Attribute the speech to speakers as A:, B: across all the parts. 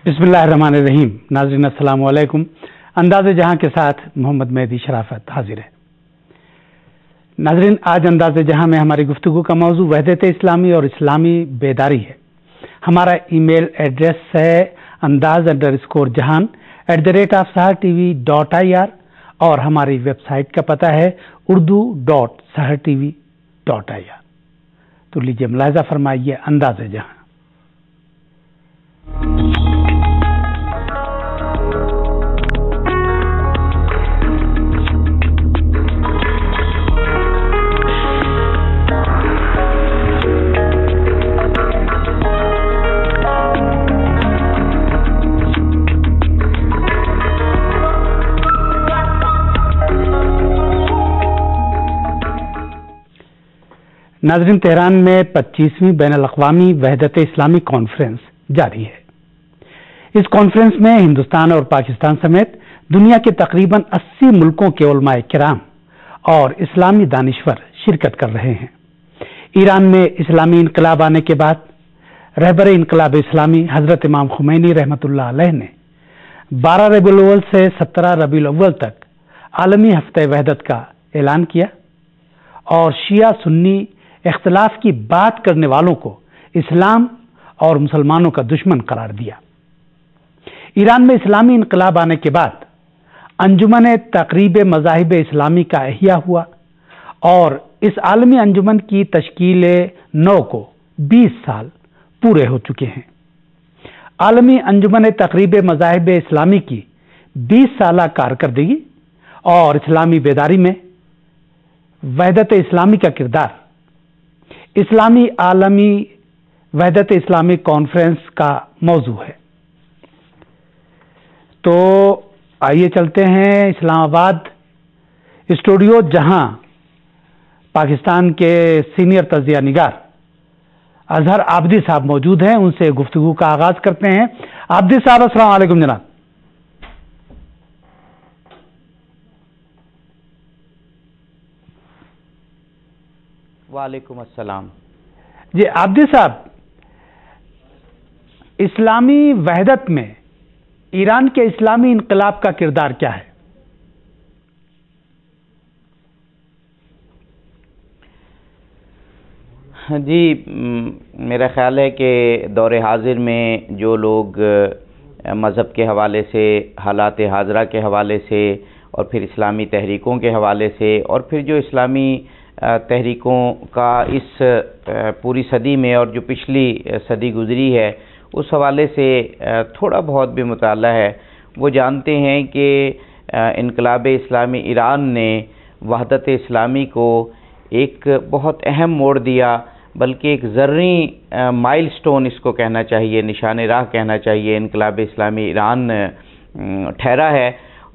A: बिस्मिल्लाहिर्रहमानिर्रहीम। नाज़रीन अस्सलाम वालेकुम। अंदाज़े जहां के साथ मोहम्मद मेहदी शराफत हाजिर है। नाज़रीन, आज अंदाज़े जहां में हमारी गुफ्तगू का मौजू वहदत इस्लामी और इस्लामी बेदारी है। हमारा ईमेल एड्रेस है andaz_jahan@sahartv.ir और हमारी वेबसाइट का पता है urdu.sahartv.ir। तो लीजिए मुलाहिज़ा फरमाइए अंदाज़े जहां। नाज़रीन, तेहरान में 25वीं बैनुल-अक़वामी वहदत इस्लामी कॉन्फ्रेंस जारी है। इस कॉन्फ्रेंस में हिंदुस्तान और पाकिस्तान समेत दुनिया के तकरीबन 80 मुल्कों के उलमाए किराम और इस्लामी दानिश्वर शिरकत कर रहे हैं। ईरान में इस्लामी इनकलाब आने के बाद रहबर इनकलाब इस्लामी हजरत इमाम खुमैनी रहमतुल्लाह अलैह ने 12 रबीउल अव्वल से 17 रबीउल अव्वल तक आलमी हफ्ते वहदत का ऐलान किया और शिया सुन्नी इख्तिलाफ की बात करने वालों को इस्लाम और मुसलमानों का दुश्मन करार दिया। ईरान में इस्लामी इनकलाब आने के बाद अंजुमन तकरीब मज़ाहिब इस्लामी का अहिया हुआ और इस आलमी अंजुमन की तश्कील नौ को 20 साल पूरे हो चुके हैं। आलमी अंजुमन तकरीब मज़ाहिब इस्लामी की 20 साला कारकर्दगी और इस्लामी बेदारी में वहदत इस्लामी का किरदार इस्लामी आलमी वहदत इस्लामी कॉन्फ्रेंस का मौजू है। तो आइए चलते हैं इस्लामाबाद स्टूडियो, जहां पाकिस्तान के सीनियर तजिया निगार अजहर आबदी साहब मौजूद हैं। उनसे गुफ्तगू का आगाज करते हैं। आबदी साहब, अस्सलाम वालेकुम जनाब।
B: वालेकुम अस्सलाम
A: जी। आबदी साहब, इस्लामी वहदत में ईरान के इस्लामी इनकलाब का किरदार क्या है?
B: जी, मेरा ख्याल है कि दौरे हाजिर में जो लोग मज़हब के हवाले से, हालात हाजरा के हवाले से और फिर इस्लामी तहरीकों के हवाले से और फिर जो इस्लामी तहरीकों का इस पूरी सदी में और जो पिछली सदी गुजरी है उस हवाले से थोड़ा बहुत भी मुताला है, वो जानते हैं कि इनकलाब इस्लामी ईरान ने वहदत इस्लामी को एक बहुत अहम मोड़ दिया, बल्कि एक ज़र्री माइलस्टोन इसको कहना चाहिए, निशान राह कहना चाहिए, इनकलाब इस्लामी ईरान ठहरा है।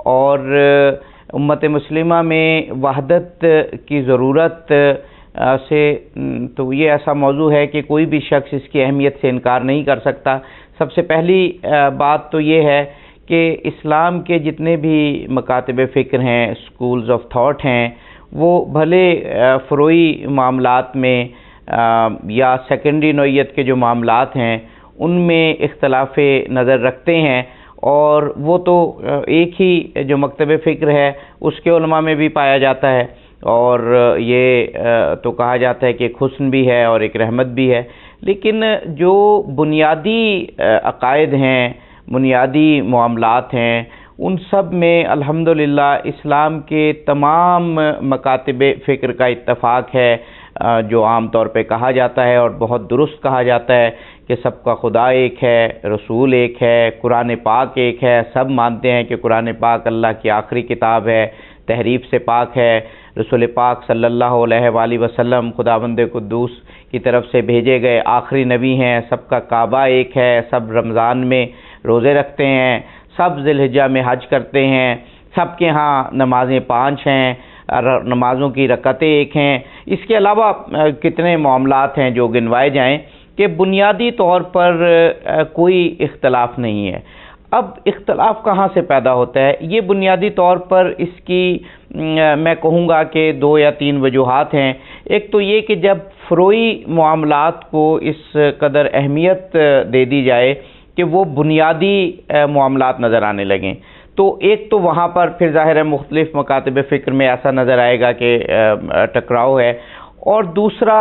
B: और उम्मत मुस्लिमा में वहदत की ज़रूरत से तो ये ऐसा मौजू है कि कोई भी शख्स इसकी अहमियत से इनकार नहीं कर सकता। सबसे पहली बात तो ये है कि इस्लाम के जितने भी मकातब फ़िक्र हैं, स्कूल्स ऑफ थॉट हैं, वो भले फ़रोई मामलात में या सेकेंडरी नौइयत के जो मामलात हैं उनमें इख्तलाफ़ नज़र रखते हैं, और वो तो एक ही जो मकतब फ़िक्र है उसके उलमा में भी पाया जाता है। और ये तो कहा जाता है कि एक हुस्न भी है और एक रहमत भी है। लेकिन जो बुनियादी अक़ायद हैं, बुनियादी मामलात हैं, उन सब में अल्हम्दुलिल्लाह इस्लाम के तमाम मकातब फ़िक्र का इत्तफ़ाक़ है, जो आम तौर पे कहा जाता है और बहुत दुरुस्त कहा जाता है कि सबका खुदा एक है, रसूल एक है, कुरान पाक एक है। सब मानते हैं कि कुरान पाक अल्लाह की आखिरी किताब है, तहरीफ से पाक है। रसूल पाक सल्लल्लाहु अलैहि वसल्लम खुदावंद कुद्दूस की तरफ से भेजे गए आखिरी नबी हैं। सबका काबा एक है, सब रमज़ान में रोज़े रखते हैं, सब ज़िलहिज्जा में हज करते हैं, सबके यहाँ नमाज़ें 5 हैं, नमाज़ों की रकतें एक हैं। इसके अलावा कितने मामलात हैं जो गिनवाए जाएं कि बुनियादी तौर पर कोई इख्तलाफ नहीं है। अब इख्तलाफ कहाँ से पैदा होता है? ये बुनियादी तौर पर इसकी मैं कहूँगा कि 2 या 3 वजूहात हैं। एक तो ये कि जब फ़रोई मामलात को इस कदर अहमियत दे दी जाए کہ وہ بنیادی معاملات نظر آنے لگیں. تو ایک تو وہاں پر پھر ظاہر ہے مختلف مکاتب فکر میں ایسا نظر آئے گا کہ ٹکراؤ ہے، اور دوسرا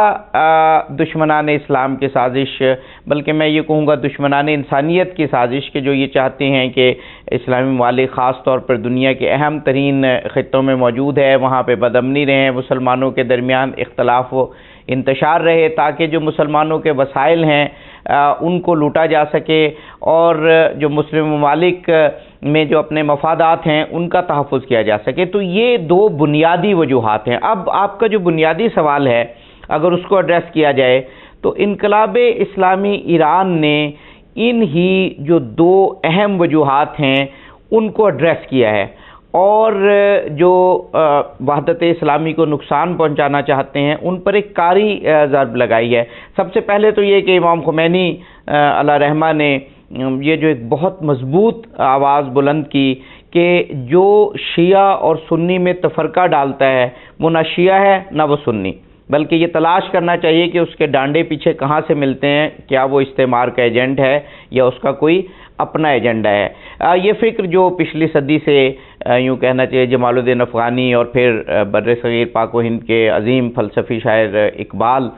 B: دشمنان اسلام کی سازش، بلکہ میں یہ کہوں گا دشمنان انسانیت کی سازش، کہ جو یہ چاہتے ہیں کہ اسلامی ممالک خاص طور پر دنیا کے اہم ترین خطوں میں موجود ہے، وہاں پہ بدامنی رہے، مسلمانوں کے درمیان اختلاف و انتشار رہے، تاکہ جو مسلمانوں کے وسائل ہیں ان کو لوٹا جا سکے، اور جو مسلم ممالک میں جو اپنے مفادات ہیں ان کا تحفظ کیا جا سکے. تو یہ دو بنیادی وجوہات ہیں. اب آپ کا جو بنیادی سوال ہے اگر اس کو ایڈریس کیا جائے تو انقلاب اسلامی ایران نے ان ہی جو دو اہم وجوہات ہیں ان کو ایڈریس کیا ہے، اور جو وحدت اسلامی کو نقصان پہنچانا چاہتے ہیں ان پر ایک کاری ضرب لگائی ہے. سب سے پہلے تو یہ کہ امام خمینی علیہ رحمہ نے یہ جو ایک بہت مضبوط آواز بلند کی کہ جو شیعہ اور سنی میں تفرقہ ڈالتا ہے وہ نہ شیعہ ہے نہ وہ سنی، بلکہ یہ تلاش کرنا چاہیے کہ اس کے ڈانڈے پیچھے کہاں سے ملتے ہیں، کیا وہ استعمار کا ایجنٹ ہے یا اس کا کوئی اپنا ایجنڈا ہے. یہ فکر جو پچھلی صدی سے یوں کہنا چاہیے جمال الدین افغانی اور پھر بر صغیر پاک و ہند کے عظیم فلسفی شاعر اقبال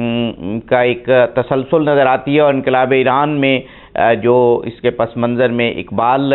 B: کا ایک تسلسل نظر آتی ہے، اور انقلاب ایران میں جو اس کے پس منظر میں اقبال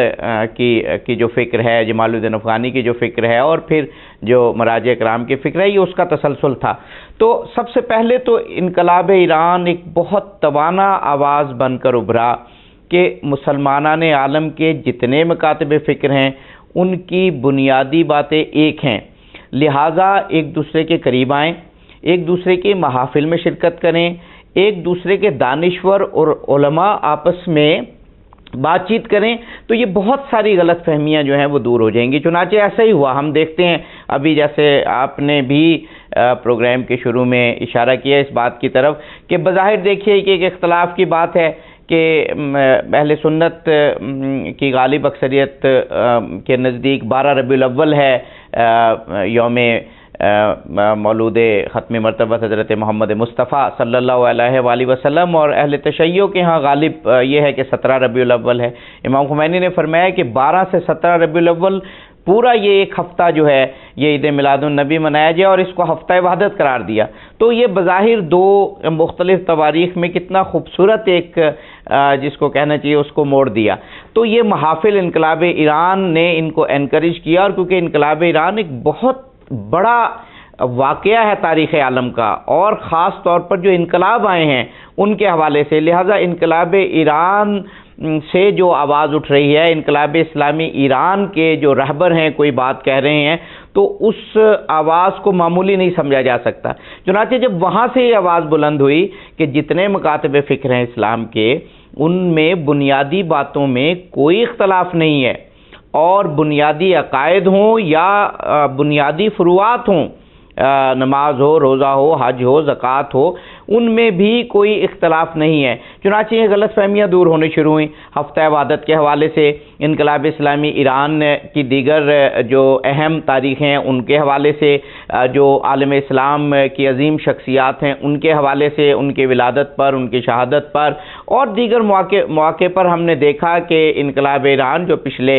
B: کی جو فکر ہے، جمال الدین افغانی کی جو فکر ہے، اور پھر جو مراجع کرام کی فکر ہے، یہ اس کا تسلسل تھا. تو سب سے پہلے تو انقلاب ایران ایک بہت توانا آواز بن کر ابھرا کہ مسلمانان عالم کے جتنے مکاتب فکر ہیں ان کی بنیادی باتیں ایک ہیں، لہٰذا ایک دوسرے کے قریب آئیں، ایک دوسرے کے محافل میں شرکت کریں، ایک دوسرے کے دانشور اور علماء آپس میں بات چیت کریں، تو یہ بہت ساری غلط فہمیاں جو ہیں وہ دور ہو جائیں گی. چنانچہ ایسا ہی ہوا. ہم دیکھتے ہیں ابھی جیسے آپ نے بھی پروگرام کے شروع میں اشارہ کیا اس بات کی طرف کہ بظاہر دیکھیے کہ ایک اختلاف کی بات ہے کہ اہل سنت کی غالب اکثریت کے نزدیک 12 ربیع الاول ہے یوم مولود ختم مرتبت حضرت محمد مصطفیٰ صلی اللہ علیہ وآلہ وسلم، اور اہل تشیع کے ہاں غالب یہ ہے کہ 17 ربیع الاول ہے. امام خمینی نے فرمایا کہ 12 سے 17 ربیع الاول پورا یہ ایک ہفتہ جو ہے یہ عید میلاد النبی منایا جائے، اور اس کو ہفتہ وحدت قرار دیا. تو یہ بظاہر دو مختلف تواریخ میں کتنا خوبصورت ایک جس کو کہنا چاہیے اس کو موڑ دیا. تو یہ محافل انقلاب ایران نے ان کو انکریج کیا، اور کیونکہ انقلاب ایران ایک بہت بڑا واقعہ ہے تاریخ عالم کا، اور خاص طور پر جو انقلاب آئے ہیں ان کے حوالے سے، لہذا انقلاب ایران سے جو آواز اٹھ رہی ہے، انقلاب اسلامی ایران کے جو رہبر ہیں کوئی بات کہہ رہے ہیں تو اس آواز کو معمولی نہیں سمجھا جا سکتا. چنانچہ جب وہاں سے یہ آواز بلند ہوئی کہ جتنے مکاتب فکر ہیں اسلام کے ان میں بنیادی باتوں میں کوئی اختلاف نہیں ہے، اور بنیادی عقائد ہوں یا بنیادی فروعات ہوں، نماز ہو، روزہ ہو، حج ہو، زکوٰۃ ہو، ان میں بھی کوئی اختلاف نہیں ہے. چنانچہ یہ غلط فہمیاں دور ہونے شروع ہوئیں. ہفتہ وحدت کے حوالے سے، انقلاب اسلامی ایران کی دیگر جو اہم تاریخیں ہیں ان کے حوالے سے، جو عالم اسلام کی عظیم شخصیات ہیں ان کے حوالے سے، ان کی ولادت پر، ان کی شہادت پر، اور دیگر مواقع پر ہم نے دیکھا کہ انقلاب ایران جو پچھلے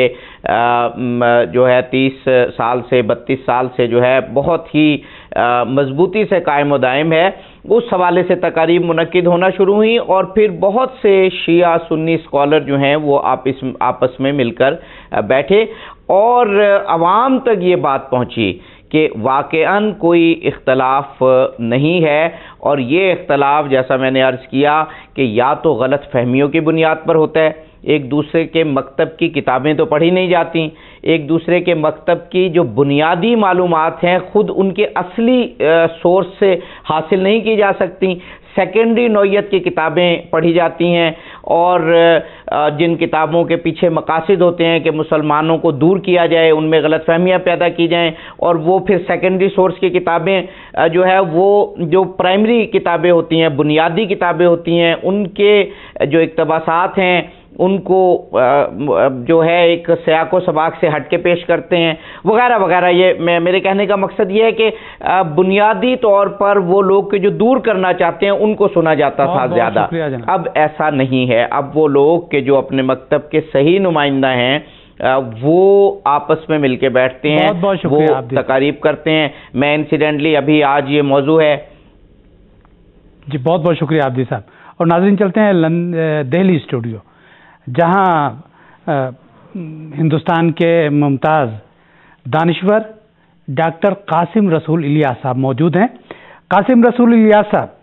B: جو ہے 30 سال سے 32 سال سے جو ہے بہت ہی مضبوطی سے قائم و دائم ہے، اس حوالے سے تقاریب منعقد ہونا شروع ہوئی، اور پھر بہت سے شیعہ سنی اسکالر جو ہیں وہ آپس میں مل کر بیٹھے، اور عوام تک یہ بات پہنچی کہ واقعاً کوئی اختلاف نہیں ہے، اور یہ اختلاف جیسا میں نے عرض کیا کہ یا تو غلط فہمیوں کی بنیاد پر ہوتا ہے، ایک دوسرے کے مکتب کی کتابیں تو پڑھی نہیں جاتی، ایک دوسرے کے مکتب کی جو بنیادی معلومات ہیں خود ان کے اصلی سورس سے حاصل نہیں کی جا سکتی، سیکنڈری نوعیت کی کتابیں پڑھی جاتی ہیں، اور جن کتابوں کے پیچھے مقاصد ہوتے ہیں کہ مسلمانوں کو دور کیا جائے، ان میں غلط فہمیاں پیدا کی جائیں، اور وہ پھر سیکنڈری سورس کی کتابیں جو ہے وہ جو پرائمری کتابیں ہوتی ہیں، بنیادی کتابیں ہوتی ہیں، ان کے جو اقتباسات ہیں ان کو جو ہے ایک سیاق و سباق سے ہٹ کے پیش کرتے ہیں وغیرہ وغیرہ. یہ میرے کہنے کا مقصد یہ ہے کہ بنیادی طور پر وہ لوگ کے جو دور کرنا چاہتے ہیں ان کو سنا جاتا تھا زیادہ. اب ایسا نہیں ہے. اب وہ لوگ کہ جو اپنے مکتب کے صحیح نمائندہ ہیں وہ آپس میں مل کے بیٹھتے ہیں, وہ تقاریب کرتے ہیں. میں انسیڈنٹلی ابھی آج یہ موضوع ہے.
A: جی بہت بہت شکریہ عابدی صاحب. اور ناظرین چلتے ہیں دہلی اسٹوڈیو جہاں ہندوستان کے ممتاز دانشور ڈاکٹر قاسم رسول الیاس صاحب موجود ہیں. قاسم رسول الیاس صاحب,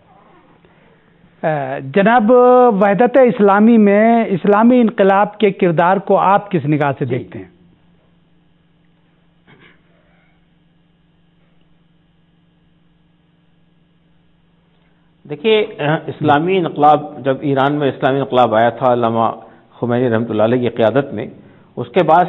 A: جناب وحدت اسلامی میں اسلامی انقلاب کے کردار کو آپ کس نگاہ سے دیکھتے ہیں؟
C: دیکھیے, اسلامی انقلاب جب ایران میں اسلامی انقلاب آیا تھا علامہ خمینی رحمۃ اللہ علیہ کی قیادت میں, اس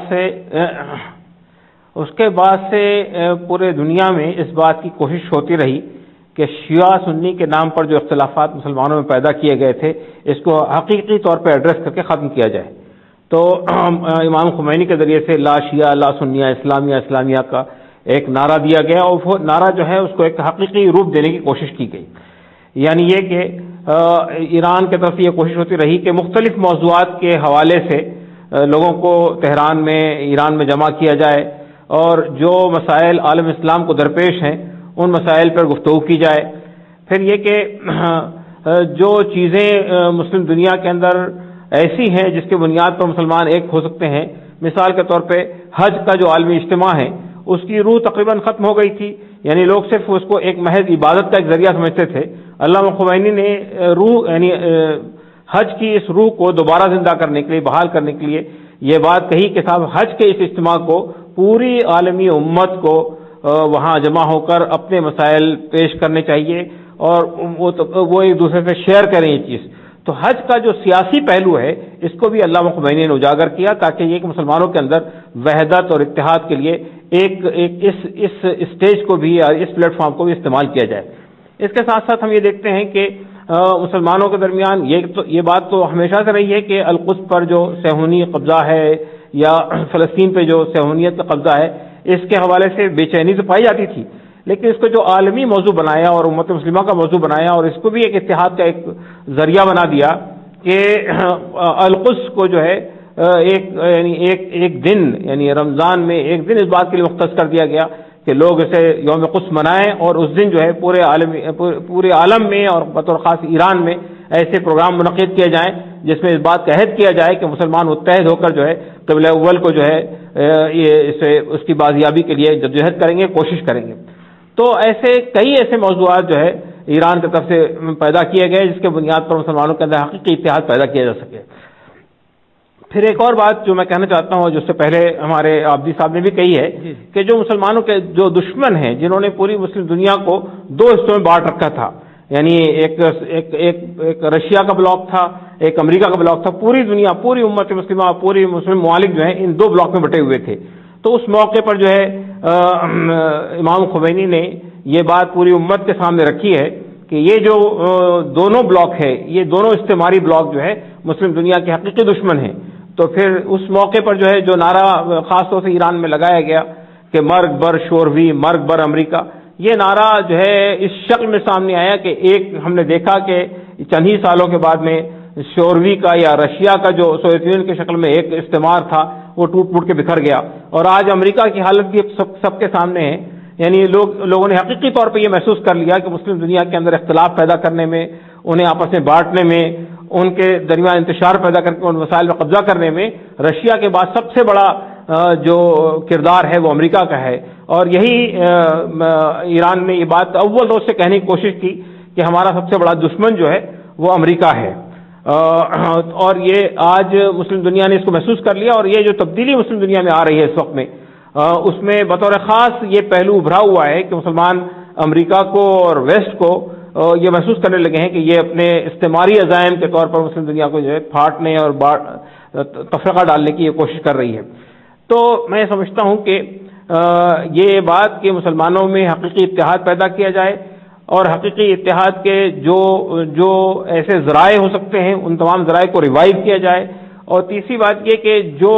C: کے بعد سے پورے دنیا میں اس بات کی کوشش ہوتی رہی کہ شیعہ سنی کے نام پر جو اختلافات مسلمانوں میں پیدا کیے گئے تھے اس کو حقیقی طور پہ ایڈریس کر کے ختم کیا جائے. تو امام خمینی کے ذریعے سے لا شیعہ لا سنیہ اسلامیہ اسلامیہ کا ایک نعرہ دیا گیا, اور وہ نعرہ جو ہے اس کو ایک حقیقی روپ دینے کی کوشش کی گئی. یعنی یہ کہ ایران کی طرف یہ کوشش ہوتی رہی کہ مختلف موضوعات کے حوالے سے لوگوں کو تہران میں ایران میں جمع کیا جائے اور جو مسائل عالم اسلام کو درپیش ہیں ان مسائل پر گفتگو کی جائے. پھر یہ کہ جو چیزیں مسلم دنیا کے اندر ایسی ہیں جس کے بنیاد پر مسلمان ایک ہو سکتے ہیں, مثال کے طور پہ حج کا جو عالمی اجتماع ہے اس کی روح تقریباً ختم ہو گئی تھی. یعنی لوگ صرف اس کو ایک محض عبادت کا ایک ذریعہ سمجھتے تھے. علامہ خمینی نے روح یعنی حج کی اس روح کو دوبارہ زندہ کرنے کے لیے, بحال کرنے کے لیے یہ بات کہی کہ صاحب حج کے اس اجتماع کو پوری عالمی امت کو وہاں جمع ہو کر اپنے مسائل پیش کرنے چاہیے اور وہ ایک دوسرے سے شیئر کریں یہ چیز. تو حج کا جو سیاسی پہلو ہے اس کو بھی علامہ خمینی نے اجاگر کیا تاکہ یہ کہ مسلمانوں کے اندر وحدت اور اتحاد کے لیے ایک اس اسٹیج کو بھی اور اس پلیٹ فارم کو بھی استعمال کیا جائے. اس کے ساتھ ساتھ ہم یہ دیکھتے ہیں کہ مسلمانوں کے درمیان یہ بات تو ہمیشہ سے رہی ہے کہ القدس پر جو صہیونی قبضہ ہے یا فلسطین پہ جو صہیونیت کا قبضہ ہے اس کے حوالے سے بے چینی تو پائی جاتی تھی, لیکن اس کو جو عالمی موضوع بنایا اور امت مسلمہ کا موضوع بنایا اور اس کو بھی ایک اتحاد کا ایک ذریعہ بنا دیا کہ القدس کو جو ہے ایک دن یعنی رمضان میں ایک دن اس بات کے لیے مختص کر دیا گیا کہ لوگ اسے یوم قدس منائیں, اور اس دن جو ہے پورے عالم میں اور بطور خاص ایران میں ایسے پروگرام منعقد کیے جائیں جس میں اس بات کا عہد کیا جائے کہ مسلمان متحد ہو کر جو ہے قبلہ اول کو جو ہے اس کی بازیابی کے لیے جدوجہد کریں گے, کوشش کریں گے. تو کئی ایسے موضوعات جو ہے ایران کی طرف سے پیدا کیے گئے جس کے بنیاد پر مسلمانوں کے اندر حقیقی اتحاد پیدا کیا جا سکے. پھر ایک اور بات جو میں کہنا چاہتا ہوں, جس سے پہلے ہمارے عابدی صاحب نے بھی کہی ہے کہ جو مسلمانوں کے جو دشمن ہیں جنہوں نے پوری مسلم دنیا کو دو حصوں میں بانٹ رکھا تھا, یعنی ایک رشیا کا بلاک تھا, ایک امریکہ کا بلاک تھا, پوری دنیا پوری امت مسلمہ پوری مسلم ممالک جو ہیں ان دو بلاک میں بٹے ہوئے تھے. تو اس موقع پر جو ہے امام خمینی نے یہ بات پوری امت کے سامنے رکھی ہے کہ یہ جو دونوں بلاک ہے یہ دونوں استعماری بلاک جو ہے مسلم دنیا کے حقیقی دشمن ہیں. تو پھر اس موقع پر جو ہے جو نعرہ خاص طور سے ایران میں لگایا گیا کہ مرگ بر شوروی مرگ بر امریکہ, یہ نعرہ جو ہے اس شکل میں سامنے آیا کہ ایک ہم نے دیکھا کہ چند ہی سالوں کے بعد میں شوروی کا یا رشیا کا جو سوویت یونین کی شکل میں ایک استعمار تھا وہ ٹوٹ پھوٹ کے بکھر گیا, اور آج امریکہ کی حالت بھی سب کے سامنے ہے. یعنی لوگوں نے حقیقی طور پہ یہ محسوس کر لیا کہ مسلم دنیا کے اندر اختلاف پیدا کرنے میں, انہیں آپس میں بانٹنے میں, ان کے درمیان انتشار پیدا کر کے ان وسائل پر قبضہ کرنے میں رشیا کے بعد سب سے بڑا جو کردار ہے وہ امریکہ کا ہے. اور یہی ایران نے یہ بات اول روز سے کہنے کی کوشش کی کہ ہمارا سب سے بڑا دشمن جو ہے وہ امریکہ ہے. اور یہ آج مسلم دنیا نے اس کو محسوس کر لیا, اور یہ جو تبدیلی مسلم دنیا میں آ رہی ہے اس وقت میں اس میں بطور خاص یہ پہلو ابھرا ہوا ہے کہ مسلمان امریکہ کو اور ویسٹ کو یہ محسوس کرنے لگے ہیں کہ یہ اپنے استعماری عزائم کے طور پر مسلم دنیا کو جو ہے پھاٹنے اور تفرقہ ڈالنے کی یہ کوشش کر رہی ہے. تو میں سمجھتا ہوں کہ یہ بات کہ مسلمانوں میں حقیقی اتحاد پیدا کیا جائے اور حقیقی اتحاد کے جو ایسے ذرائع ہو سکتے ہیں ان تمام ذرائع کو ریوائیو کیا جائے، اور تیسری بات یہ کہ جو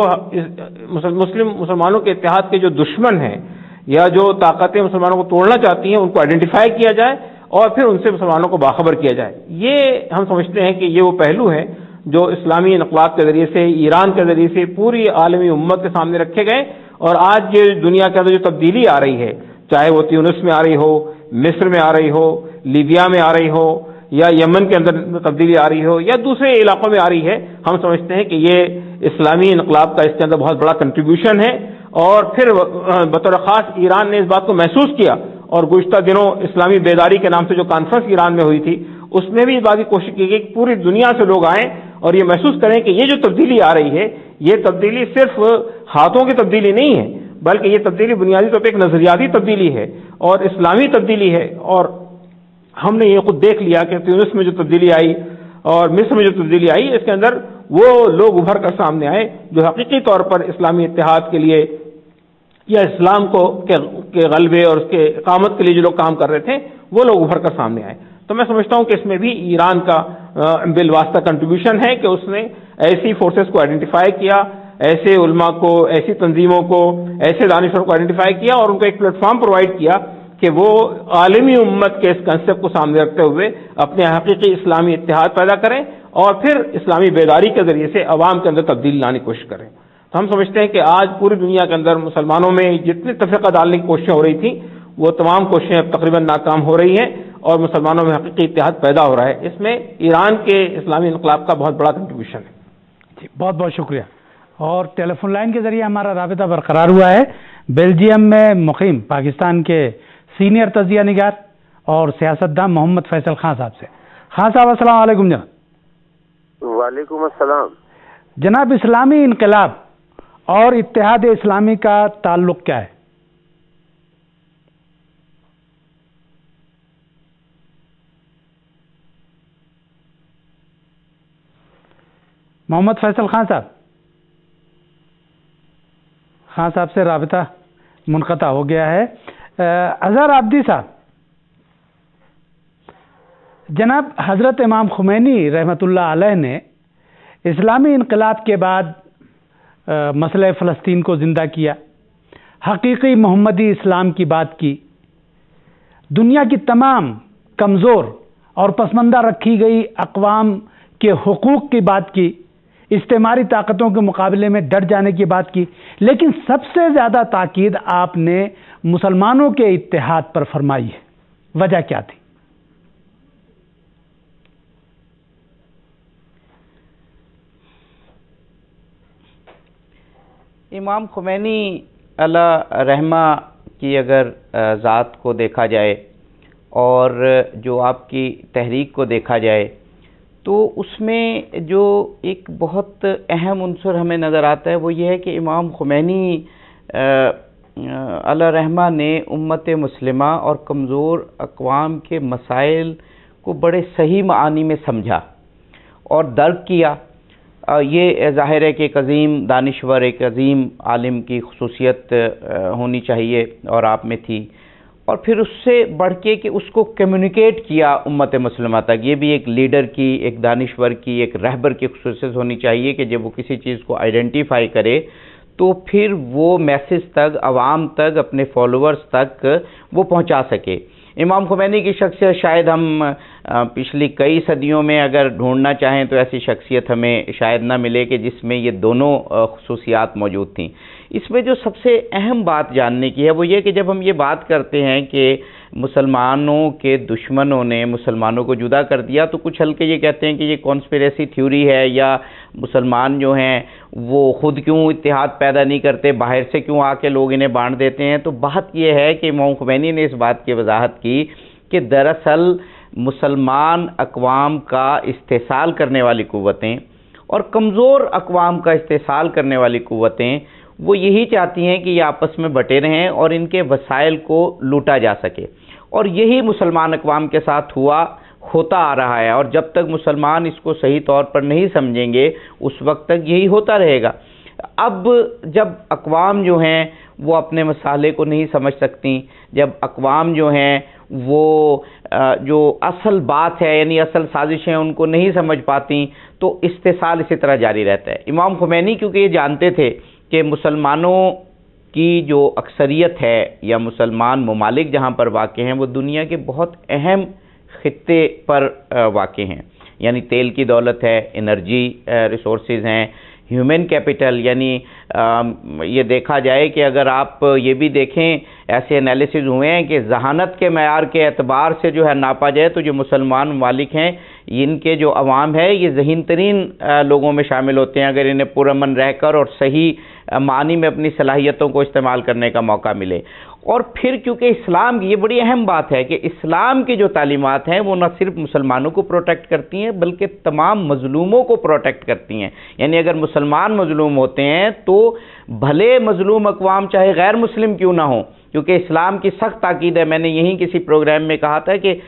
C: مسلمانوں کے اتحاد کے جو دشمن ہیں یا جو طاقتیں مسلمانوں کو توڑنا چاہتی ہیں ان کو آئیڈینٹیفائی کیا جائے اور پھر ان سے مسلمانوں کو باخبر کیا جائے۔ یہ ہم سمجھتے ہیں کہ یہ وہ پہلو ہیں جو اسلامی انقلاب کے ذریعے سے، ایران کے ذریعے سے پوری عالمی امت کے سامنے رکھے گئے، اور آج یہ دنیا کے اندر جو تبدیلی آ رہی ہے، چاہے وہ تیونس میں آ رہی ہو، مصر میں آ رہی ہو، لیبیا میں آ رہی ہو، یا یمن کے اندر تبدیلی آ رہی ہو، یا دوسرے علاقوں میں آ رہی ہے، ہم سمجھتے ہیں کہ یہ اسلامی انقلاب کا اس کے اندر بہت بڑا کنٹریبیوشن ہے۔ اور پھر بطور خاص ایران نے اس بات کو محسوس کیا، اور گزشتہ دنوں اسلامی بیداری کے نام سے جو کانفرنس ایران میں ہوئی تھی اس میں بھی اس بات کی کوشش کی گئی کہ پوری دنیا سے لوگ آئیں اور یہ محسوس کریں کہ یہ جو تبدیلی آ رہی ہے یہ تبدیلی صرف ہاتھوں کی تبدیلی نہیں ہے، بلکہ یہ تبدیلی بنیادی طور پہ ایک نظریاتی تبدیلی ہے اور اسلامی تبدیلی ہے۔ اور ہم نے یہ خود دیکھ لیا کہ تیونس میں جو تبدیلی آئی اور مصر میں جو تبدیلی آئی، اس کے اندر وہ لوگ ابھر کر سامنے آئے جو حقیقی طور پر اسلامی اتحاد کے لیے یا اسلام کے غلبے اور اس کے اقامت کے لیے جو لوگ کام کر رہے تھے وہ لوگ ابھر کر سامنے آئے۔ تو میں سمجھتا ہوں کہ اس میں بھی ایران کا بالواسطہ کنٹریبیوشن ہے کہ اس نے ایسی فورسز کو آئیڈینٹیفائی کیا، ایسے علماء کو، ایسی تنظیموں کو، ایسے دانشوروں کو آئیڈینٹیفائی کیا اور ان کو ایک پلیٹ فارم پرووائڈ کیا کہ وہ عالمی امت کے اس کنسیپٹ کو سامنے رکھتے ہوئے اپنے حقیقی اسلامی اتحاد پیدا کریں اور پھر اسلامی بیداری کے ذریعے سے عوام کے اندر تبدیلی لانے کی کوشش کریں۔ تو ہم سمجھتے ہیں کہ آج پوری دنیا کے اندر مسلمانوں میں جتنی تفرقہ ڈالنے کی کوششیں ہو رہی تھیں وہ تمام کوششیں اب تقریباً ناکام ہو رہی ہیں اور مسلمانوں میں حقیقی اتحاد پیدا ہو رہا ہے۔ اس میں ایران کے اسلامی انقلاب کا بہت بڑا کنٹریبیوشن ہے۔
A: جی بہت بہت شکریہ۔ اور ٹیلی فون لائن کے ذریعے ہمارا رابطہ برقرار ہوا ہے بیلجیم میں مقیم پاکستان کے سینئر تجزیہ نگار اور سیاستداں محمد فیصل خان صاحب سے۔ خان صاحب السلام علیکم جناب۔
D: وعلیکم السلام
A: جناب، اسلامی انقلاب اور اتحاد اسلامی کا تعلق کیا ہے؟ محمد فیصل خان صاحب سے رابطہ منقطع ہو گیا ہے۔ اظہر عابدی صاحب، جناب حضرت امام خمینی رحمۃ اللہ علیہ نے اسلامی انقلاب کے بعد مسئلہ فلسطین کو زندہ کیا، حقیقی محمدی اسلام کی بات کی، دنیا کی تمام کمزور اور پسماندہ رکھی گئی اقوام کے حقوق کی بات کی، استعماری طاقتوں کے مقابلے میں ڈٹ جانے کی بات کی، لیکن سب سے زیادہ تاکید آپ نے مسلمانوں کے اتحاد پر فرمائی ہے۔ وجہ کیا تھی؟
B: امام خمینی علیہ رحمہ کی اگر ذات کو دیکھا جائے اور جو آپ کی تحریک کو دیکھا جائے تو اس میں جو ایک بہت اہم عنصر ہمیں نظر آتا ہے وہ یہ ہے کہ امام خمینی علیہ رحمہ نے امت مسلمہ اور کمزور اقوام کے مسائل کو بڑے صحیح معانی میں سمجھا اور درک کیا۔ یہ ظاہر ہے کہ ایک عظیم دانشور، ایک عظیم عالم کی خصوصیت ہونی چاہیے اور آپ میں تھی، اور پھر اس سے بڑھ کے کہ اس کو کمیونیکیٹ کیا امت مسلمہ تک۔ یہ بھی ایک لیڈر کی، ایک دانشور کی، ایک رہبر کی خصوصیت ہونی چاہیے کہ جب وہ کسی چیز کو آئیڈینٹیفائی کرے تو پھر وہ میسج تک، عوام تک، اپنے فالوورز تک وہ پہنچا سکے۔ امام خمینی کی شخصیت شاید ہم پچھلی کئی صدیوں میں اگر ڈھونڈنا چاہیں تو ایسی شخصیت ہمیں شاید نہ ملے کہ جس میں یہ دونوں خصوصیات موجود تھیں۔ اس میں جو سب سے اہم بات جاننے کی ہے وہ یہ کہ جب ہم یہ بات کرتے ہیں کہ مسلمانوں کے دشمنوں نے مسلمانوں کو جدا کر دیا تو کچھ حلقے یہ کہتے ہیں کہ یہ کانسپیریسی تھیوری ہے یا مسلمان جو ہیں وہ خود کیوں اتحاد پیدا نہیں کرتے، باہر سے کیوں آ کے لوگ انہیں بانٹ دیتے ہیں۔ تو بات یہ ہے کہ امام خمینی نے اس بات کی وضاحت کی کہ دراصل مسلمان اقوام کا استحصال کرنے والی قوتیں اور کمزور اقوام کا استحصال کرنے والی قوتیں وہ یہی چاہتی ہیں کہ یہ آپس میں بٹے رہیں اور ان کے وسائل کو لوٹا جا سکے، اور یہی مسلمان اقوام کے ساتھ ہوتا آ رہا ہے، اور جب تک مسلمان اس کو صحیح طور پر نہیں سمجھیں گے اس وقت تک یہی ہوتا رہے گا۔ اب جب اقوام جو ہیں وہ اپنے مسئلے کو نہیں سمجھ سکتی، جب اقوام جو ہیں وہ جو اصل بات ہے یعنی اصل سازشیں ان کو نہیں سمجھ پاتی، تو استحصال اسی طرح جاری رہتا ہے۔ امام خمینی کیونکہ یہ جانتے تھے کہ مسلمانوں کی جو اکثریت ہے یا مسلمان ممالک جہاں پر واقع ہیں وہ دنیا کے بہت اہم خطے پر واقع ہیں، یعنی تیل کی دولت ہے، انرجی ریسورسز ہیں، ہیومن کیپٹل، یعنی یہ دیکھا جائے کہ اگر آپ یہ بھی دیکھیں ایسے انالیسز ہوئے ہیں کہ ذہانت کے معیار کے اعتبار سے جو ہے ناپا جائے تو جو مسلمان ممالک ہیں ان کے جو عوام ہے یہ ذہین ترین لوگوں میں شامل ہوتے ہیں اگر انہیں پرامن رہ کر اور صحیح معنی میں اپنی صلاحیتوں کو استعمال کرنے کا موقع ملے۔ اور پھر کیونکہ اسلام کی یہ بڑی اہم بات ہے کہ اسلام کی جو تعلیمات ہیں وہ نہ صرف مسلمانوں کو پروٹیکٹ کرتی ہیں بلکہ تمام مظلوموں کو پروٹیکٹ کرتی ہیں، یعنی اگر مسلمان مظلوم ہوتے ہیں تو بھلے مظلوم اقوام چاہے غیر مسلم کیوں نہ ہوں، کیونکہ اسلام کی سخت تاکید ہے۔ میں نے یہیں کسی پروگرام میں کہا تھا کہ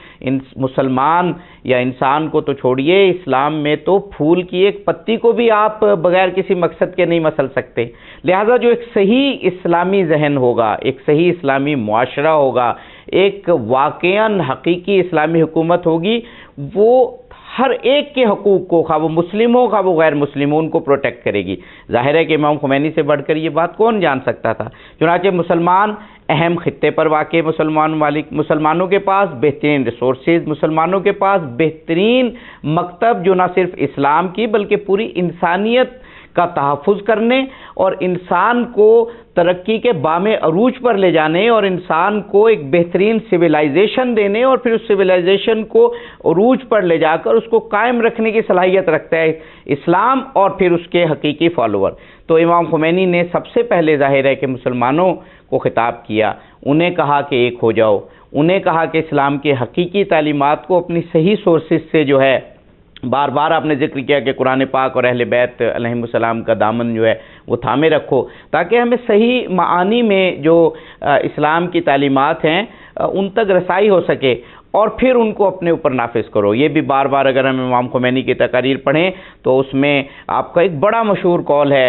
B: مسلمان یا انسان کو تو چھوڑیے، اسلام میں تو پھول کی ایک پتی کو بھی آپ بغیر کسی مقصد کے نہیں مسل سکتے۔ لہذا جو ایک صحیح اسلامی ذہن ہوگا، ایک صحیح اسلامی معاشرہ ہوگا، ایک واقعاً حقیقی اسلامی حکومت ہوگی، وہ ہر ایک کے حقوق کو، خواہ وہ مسلم ہو خواہ وہ غیر مسلم ہو، ان کو پروٹیکٹ کرے گی۔ ظاہر ہے کہ امام خمینی سے بڑھ کر یہ بات کون جان سکتا تھا۔ چنانچہ مسلمان اہم خطے پر واقع مسلمان ممالک، مسلمانوں کے پاس بہترین ریسورسز، مسلمانوں کے پاس بہترین مکتب جو نہ صرف اسلام کی بلکہ پوری انسانیت کا تحفظ کرنے اور انسان کو ترقی کے بام عروج پر لے جانے اور انسان کو ایک بہترین سویلائزیشن دینے اور پھر اس سویلائزیشن کو عروج پر لے جا کر اس کو قائم رکھنے کی صلاحیت رکھتا ہے اسلام اور پھر اس کے حقیقی فالوور۔ تو امام خمینی نے سب سے پہلے ظاہر ہے کہ مسلمانوں کو خطاب کیا، انہیں کہا کہ ایک ہو جاؤ، انہیں کہا کہ اسلام کے حقیقی تعلیمات کو اپنی صحیح سورسز سے جو ہے، بار بار آپ نے ذکر کیا کہ قرآن پاک اور اہل بیت علیہم السلام کا دامن جو ہے وہ تھامے رکھو، تاکہ ہمیں صحیح معانی میں جو اسلام کی تعلیمات ہیں ان تک رسائی ہو سکے، اور پھر ان کو اپنے اوپر نافذ کرو۔ یہ بھی بار بار اگر ہم امام خمینی کی تقاریر پڑھیں تو اس میں آپ کا ایک بڑا مشہور قول ہے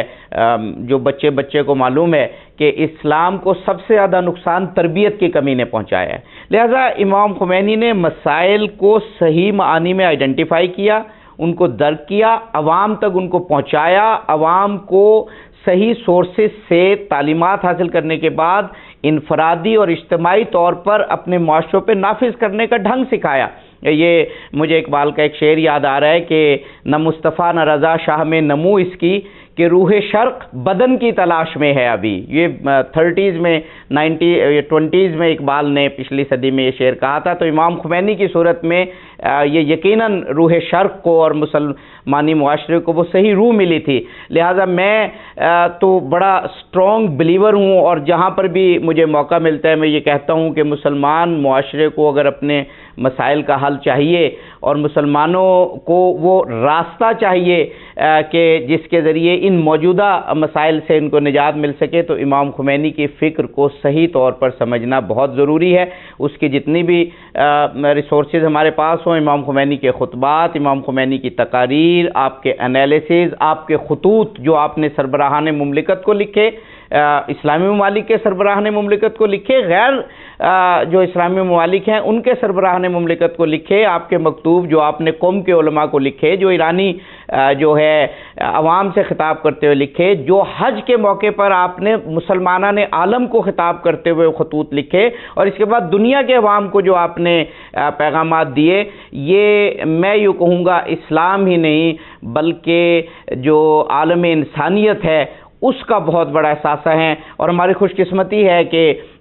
B: جو بچے کو معلوم ہے کہ اسلام کو سب سے زیادہ نقصان تربیت کی کمی نے پہنچایا ہے۔ لہذا امام خمینی نے مسائل کو صحیح معانی میں آئیڈینٹیفائی کیا، ان کو درک کیا، عوام تک ان کو پہنچایا، عوام کو صحیح سورسز سے تعلیمات حاصل کرنے کے بعد انفرادی اور اجتماعی طور پر اپنے معاشروں پہ نافذ کرنے کا ڈھنگ سکھایا۔ یہ مجھے اقبال کا ایک شعر یاد آ رہا ہے کہ نہ مصطفیٰ نہ رضا شاہ میں نمو اس کی کہ روح شرق بدن کی تلاش میں ہے ابھی۔ یہ 30s میں 20s میں اقبال نے پچھلی صدی میں یہ شعر کہا تھا۔ تو امام خمینی کی صورت میں یہ یقیناً روح شرق کو اور مسلمانی معاشرے کو وہ صحیح روح ملی تھی۔ لہٰذا میں تو بڑا اسٹرانگ بلیور ہوں، اور جہاں پر بھی مجھے موقع ملتا ہے میں یہ کہتا ہوں کہ مسلمان معاشرے کو اگر اپنے مسائل کا حل چاہیے اور مسلمانوں کو وہ راستہ چاہیے کہ جس کے ذریعے ان موجودہ مسائل سے ان کو نجات مل سکے، تو امام خمینی کی فکر کو صحیح طور پر سمجھنا بہت ضروری ہے۔ اس کی جتنی بھی ریسورسز ہمارے پاس ہوں، امام خمینی کے خطبات، امام خمینی کی تقاریر، آپ کے انالیسز، آپ کے خطوط جو آپ نے سربراہان مملکت کو لکھے، اسلامی ممالک کے سربراہان مملکت کو لکھے، غیر جو اسلامی ممالک ہیں ان کے سربراہان مملکت کو لکھے، آپ کے مکتوب جو آپ نے قوم کے علماء کو لکھے، جو ایرانی جو ہے عوام سے خطاب کرتے ہوئے لکھے، جو حج کے موقع پر آپ نے مسلمانان عالم کو خطاب کرتے ہوئے خطوط لکھے، اور اس کے بعد دنیا کے عوام کو جو آپ نے پیغامات دیے، یہ میں یوں کہوں گا اسلام ہی نہیں بلکہ جو عالم انسانیت ہے اس کا بہت بڑا احساسہ ہے۔ اور ہماری خوش قسمتی ہے کہ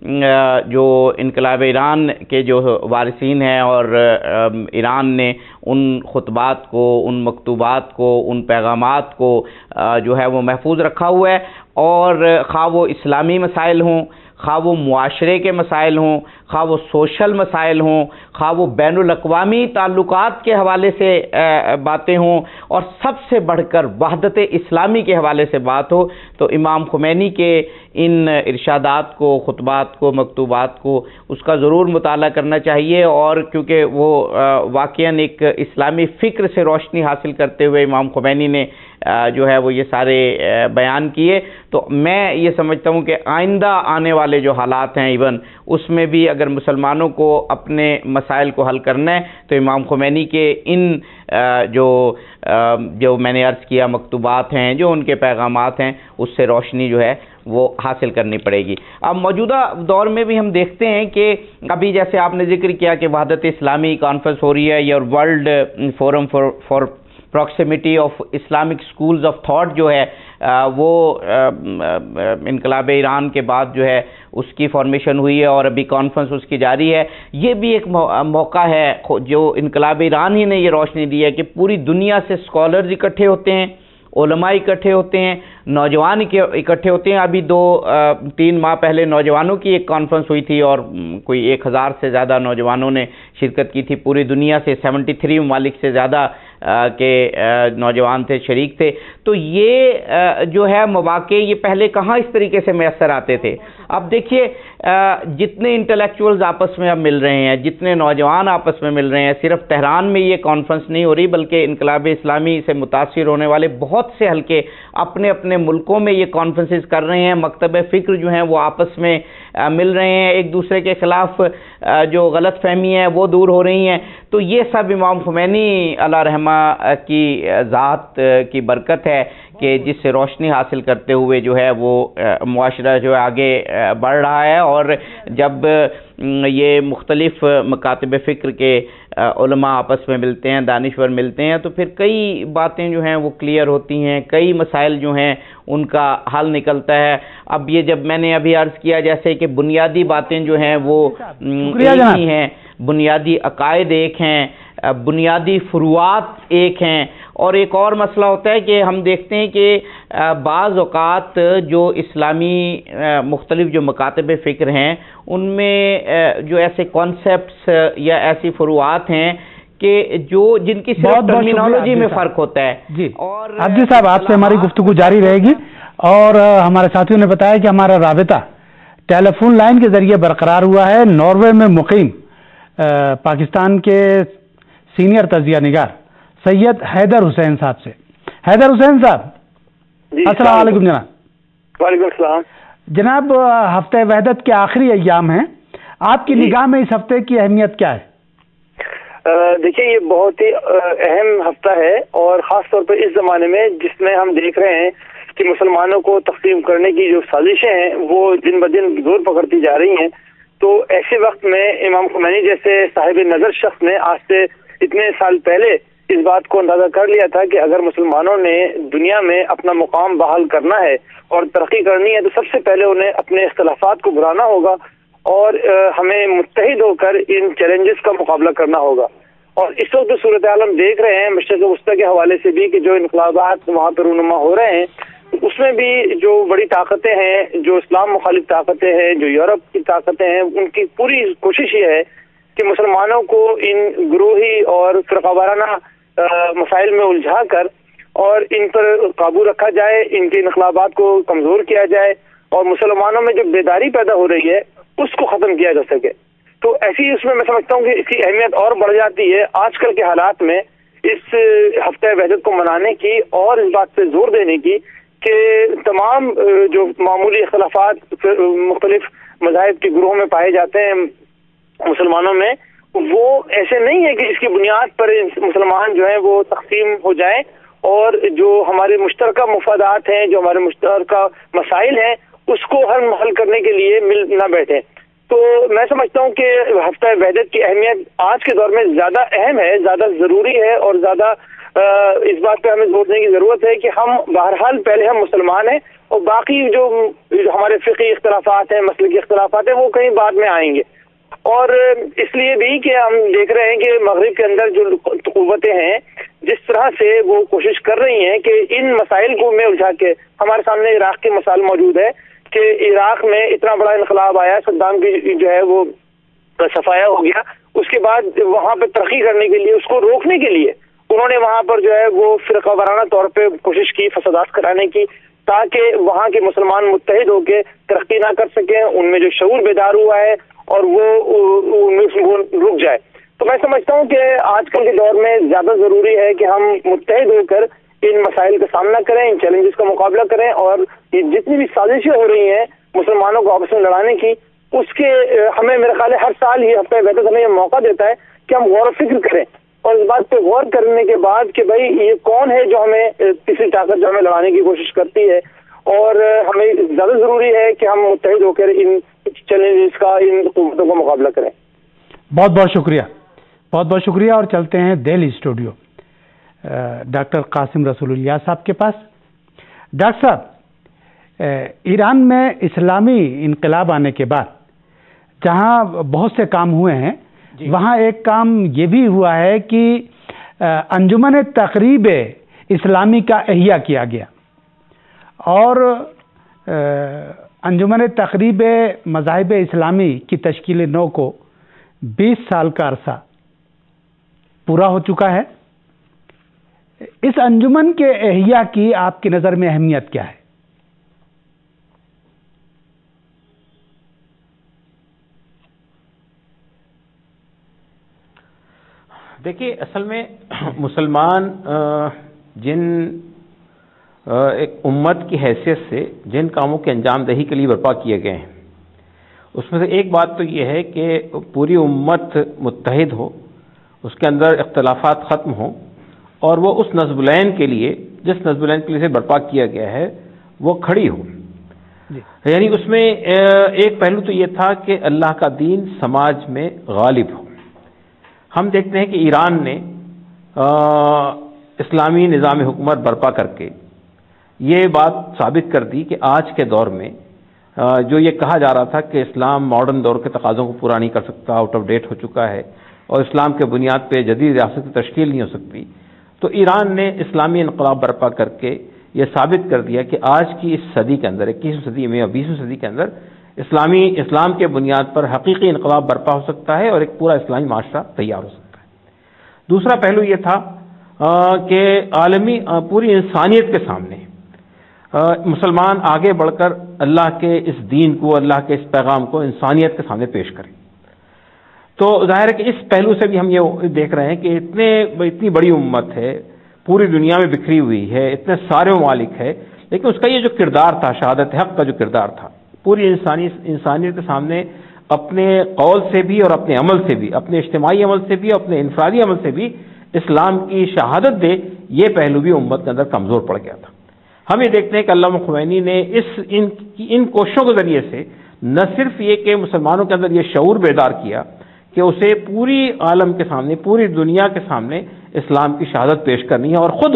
B: جو انقلاب ایران کے جو وارثین ہیں اور ایران نے ان خطبات کو، ان مکتوبات کو، ان پیغامات کو جو ہے وہ محفوظ رکھا ہوا ہے، اور خواہ وہ اسلامی مسائل ہوں، خواہ وہ معاشرے کے مسائل ہوں، خواہ وہ سوشل مسائل ہوں، خواہ وہ بین الاقوامی تعلقات کے حوالے سے باتیں ہوں، اور سب سے بڑھ کر وحدت اسلامی کے حوالے سے بات ہو، تو امام خمینی کے ان ارشادات کو، خطبات کو، مکتوبات کو، اس کا ضرور مطالعہ کرنا چاہیے۔ اور کیونکہ وہ واقعاً ایک اسلامی فکر سے روشنی حاصل کرتے ہوئے امام خمینی نے جو ہے وہ یہ سارے بیان کیے. تو میں یہ سمجھتا ہوں کہ آئندہ آنے والے جو حالات ہیں ایون اس میں بھی اگر مسلمانوں کو اپنے مسائل کو حل کرنا ہے تو امام خمینی کے ان جو میں نے عرض کیا مکتوبات ہیں، جو ان کے پیغامات ہیں، اس سے روشنی جو ہے وہ حاصل کرنی پڑے گی. اب موجودہ دور میں بھی ہم دیکھتے ہیں کہ ابھی جیسے آپ نے ذکر کیا کہ وحدت اسلامی کانفرنس ہو رہی ہے یا world forum for proximity of Islamic schools of thought جو ہے وہ انقلاب ایران کے بعد جو ہے اس کی فارمیشن ہوئی ہے اور ابھی کانفرنس اس کی جاری ہے. یہ بھی ایک موقع ہے جو انقلاب ایران ہی نے یہ روشنی دی ہے کہ پوری دنیا سے اسکالرز اکٹھے ہوتے ہیں، علماء اکٹھے ہوتے ہیں، نوجوان اکٹھے ہوتے ہیں. ابھی 2-3 ماہ پہلے نوجوانوں کی ایک کانفرنس ہوئی تھی اور کوئی 1000 سے زیادہ نوجوانوں نے شرکت کی تھی. پوری دنیا سے 73 ممالک سے زیادہ کے نوجوان تھے، شریک تھے. تو یہ جو ہے مواقع یہ پہلے کہاں اس طریقے سے میسر آتے تھے. اب دیکھیے جتنے انٹلیکچوئلز آپس میں اب مل رہے ہیں، جتنے نوجوان آپس میں مل رہے ہیں، صرف تہران میں یہ کانفرنس نہیں ہو رہی بلکہ انقلاب اسلامی سے متاثر ہونے والے بہت سے حلقے اپنے اپنے ملکوں میں یہ کانفرنسز کر رہے ہیں. مکتب فکر جو ہیں وہ آپس میں مل رہے ہیں، ایک دوسرے کے خلاف جو غلط فہمی ہے وہ دور ہو رہی ہیں. تو یہ سب امام خمینی علیہ رحمہ کی ذات کی برکت ہے کہ جس سے روشنی حاصل کرتے ہوئے جو ہے وہ معاشرہ جو ہے آگے بڑھ رہا ہے. اور جب یہ مختلف مکاتب فکر کے علماء آپس میں ملتے ہیں، دانشور ملتے ہیں، تو پھر کئی باتیں جو ہیں وہ کلیئر ہوتی ہیں، کئی مسائل جو ہیں ان کا حل نکلتا ہے. اب یہ جب میں نے ابھی عرض کیا جیسے کہ بنیادی باتیں جو ہیں وہ ایک ہی ہیں، بنیادی عقائد ایک ہیں، بنیادی فروعات ایک ہیں. اور ایک اور مسئلہ ہوتا ہے کہ ہم دیکھتے ہیں کہ بعض اوقات جو اسلامی مختلف جو مکاتب فکر ہیں ان میں جو ایسے کانسیپٹس یا ایسی فروعات ہیں کہ جن کی صرف ٹرمینالوجی میں فرق ہوتا ہے.
A: جی اور عبدی صاحب آپ سے ہماری گفتگو جاری رہے گی اور ہمارے ساتھیوں نے بتایا کہ ہمارا رابطہ ٹیلی فون لائن کے ذریعے برقرار ہوا ہے ناروے میں مقیم پاکستان کے سینئر تجزیہ نگار سید حیدر حسین صاحب سے. حیدر حسین صاحب
D: جی
A: السلام علیکم جناب.
D: وعلیکم السلام
A: جناب. ہفتہ وحدت کے آخری ایام ہیں، آپ کی نگاہ میں اس ہفتے کی اہمیت کیا ہے؟
D: دیکھیے یہ بہت ہی اہم ہفتہ ہے اور خاص طور پر اس زمانے میں جس میں ہم دیکھ رہے ہیں کہ مسلمانوں کو تقسیم کرنے کی جو سازشیں ہیں وہ دن بدن زور پکڑتی جا رہی ہیں. تو ایسے وقت میں امام خمینی جیسے صاحب نظر شخص نے آج سے اتنے سال پہلے اس بات کو اندازہ کر لیا تھا کہ اگر مسلمانوں نے دنیا میں اپنا مقام بحال کرنا ہے اور ترقی کرنی ہے تو سب سے پہلے انہیں اپنے اختلافات کو بھلانا ہوگا اور ہمیں متحد ہو کر ان چیلنجز کا مقابلہ کرنا ہوگا. اور اس وقت جو صورتحال ہم دیکھ رہے ہیں مشرق وسطیٰ کے حوالے سے بھی کہ جو انقلابات وہاں پر رونما ہو رہے ہیں اس میں بھی جو بڑی طاقتیں ہیں، جو اسلام مخالف طاقتیں ہیں، جو یورپ کی طاقتیں ہیں، ان کی پوری کوشش یہ ہے کہ مسلمانوں کو ان گروہی اور فرقہ وارانہ مسائل میں الجھا کر اور ان پر قابو رکھا جائے، ان کے انقلابات کو کمزور کیا جائے اور مسلمانوں میں جو بیداری پیدا ہو رہی ہے اس کو ختم کیا جا سکے. تو ایسی اس میں سمجھتا ہوں کہ اس کی اہمیت اور بڑھ جاتی ہے آج کل کے حالات میں اس ہفتہ وحدت کو منانے کی اور اس بات پہ زور دینے کی کہ تمام جو معمولی اختلافات مختلف مذاہب کے گروہوں میں پائے جاتے ہیں مسلمانوں میں وہ ایسے نہیں ہے کہ اس کی بنیاد پر مسلمان جو ہیں وہ تقسیم ہو جائیں اور جو ہمارے مشترکہ مفادات ہیں، جو ہمارے مشترکہ مسائل ہیں اس کو حل کرنے کے لیے مل نہ بیٹھے. تو میں سمجھتا ہوں کہ ہفتہ وحدت کی اہمیت آج کے دور میں زیادہ اہم ہے، زیادہ ضروری ہے اور زیادہ اس بات پہ ہمیں زور دینے کی ضرورت ہے کہ ہم بہرحال پہلے ہم مسلمان ہیں اور باقی جو ہمارے فقہی اختلافات ہیں، مسلکی اختلافات ہیں وہ کہیں بعد میں آئیں گے. اور اس لیے بھی کہ ہم دیکھ رہے ہیں کہ مغرب کے اندر جو قوتیں ہیں جس طرح سے وہ کوشش کر رہی ہیں کہ ان مسائل کو میں الجھا کے ہمارے سامنے عراق کی مثال موجود ہے کہ عراق میں اتنا بڑا انقلاب آیا، صدام کی جو ہے وہ صفایا ہو گیا، اس کے بعد وہاں پہ ترقی کرنے کے لیے اس کو روکنے کے لیے انہوں نے وہاں پر جو ہے وہ فرقہ وارانہ طور پہ کوشش کی فسادات کرانے کی تاکہ وہاں کے مسلمان متحد ہو کے ترقی نہ کر سکیں، ان میں جو شعور بیدار ہوا ہے اور وہ رک جائے. تو میں سمجھتا ہوں کہ آج کل کے دور میں زیادہ ضروری ہے کہ ہم متحد ہو کر ان مسائل کا سامنا کریں، ان چیلنجز کا مقابلہ کریں، اور یہ جتنی بھی سازشیں ہو رہی ہیں مسلمانوں کو آپس میں لڑانے کی، اس کے ہمیں میرے خیال ہے ہر سال یہ ہفتہ وحدت ہمیں یہ موقع دیتا ہے کہ ہم غور و فکر کریں، اور اس بات پہ غور کرنے کے بعد کہ بھائی یہ کون ہے جو ہمیں تیسری طاقت جو ہمیں لڑانے کی کوشش کرتی ہے، اور ہمیں زیادہ ضروری ہے کہ ہم متحد ہو کر ان چیلنجز کا، ان قوتوں کا مقابلہ کریں۔
A: بہت بہت شکریہ، بہت بہت شکریہ۔ اور چلتے ہیں دہلی اسٹوڈیو ڈاکٹر قاسم رسول اللہ صاحب کے پاس۔ ڈاکٹر صاحب، ایران میں اسلامی انقلاب آنے کے بعد جہاں بہت سے کام ہوئے ہیں، وہاں ایک کام یہ بھی ہوا ہے کہ انجمن تقریب اسلامی کا احیاء کیا گیا، اور انجمن تقریب مذاہب اسلامی کی تشکیل نو کو 20 سال کا عرصہ پورا ہو چکا ہے۔ اس انجمن کے احیاء کی آپ کی نظر میں اہمیت کیا ہے؟
C: دیکھیے، اصل میں مسلمان جن ایک امت کی حیثیت سے جن کاموں کی انجام دہی کے لیے برپا کیے گئے ہیں، اس میں سے ایک بات تو یہ ہے کہ پوری امت متحد ہو، اس کے اندر اختلافات ختم ہوں، اور وہ اس نصب العین کے لیے، جس نصب العین کے لیے برپا کیا گیا ہے، وہ کھڑی ہو۔ یعنی اس میں ایک پہلو تو یہ تھا کہ اللہ کا دین سماج میں غالب ہو۔ ہم دیکھتے ہیں کہ ایران نے اسلامی نظام حکومت برپا کر کے یہ بات ثابت کر دی کہ آج کے دور میں جو یہ کہا جا رہا تھا کہ اسلام ماڈرن دور کے تقاضوں کو پورا نہیں کر سکتا، آؤٹ آف ڈیٹ ہو چکا ہے، اور اسلام کے بنیاد پہ جدید ریاست کی تشکیل نہیں ہو سکتی، تو ایران نے اسلامی انقلاب برپا کر کے یہ ثابت کر دیا کہ آج کی اس صدی کے اندر، 21ویں صدی میں اور 20ویں صدی کے اندر اسلام کے بنیاد پر حقیقی انقلاب برپا ہو سکتا ہے، اور ایک پورا اسلامی معاشرہ تیار ہو سکتا ہے۔ دوسرا پہلو یہ تھا کہ عالمی پوری انسانیت کے سامنے مسلمان آگے بڑھ کر اللہ کے اس دین کو، اللہ کے اس پیغام کو انسانیت کے سامنے پیش کریں۔ تو ظاہر ہے کہ اس پہلو سے بھی ہم یہ دیکھ رہے ہیں کہ اتنی بڑی امت ہے، پوری دنیا میں بکھری ہوئی ہے، اتنے سارے ممالک ہے، لیکن اس کا یہ جو کردار تھا، شہادت حق کا جو کردار تھا، پوری انسانیت کے سامنے اپنے قول سے بھی اور اپنے عمل سے بھی، اپنے اجتماعی عمل سے بھی، اپنے انفرادی عمل سے بھی اسلام کی شہادت دے، یہ پہلو بھی امت کے اندر کمزور پڑ گیا تھا۔ ہم یہ دیکھتے ہیں کہ علامہ خمینی نے ان کوششوں کے ذریعے سے نہ صرف یہ کہ مسلمانوں کے اندر یہ شعور بیدار کیا کہ اسے پوری عالم کے سامنے، پوری دنیا کے سامنے اسلام کی شہادت پیش کرنی ہے، اور خود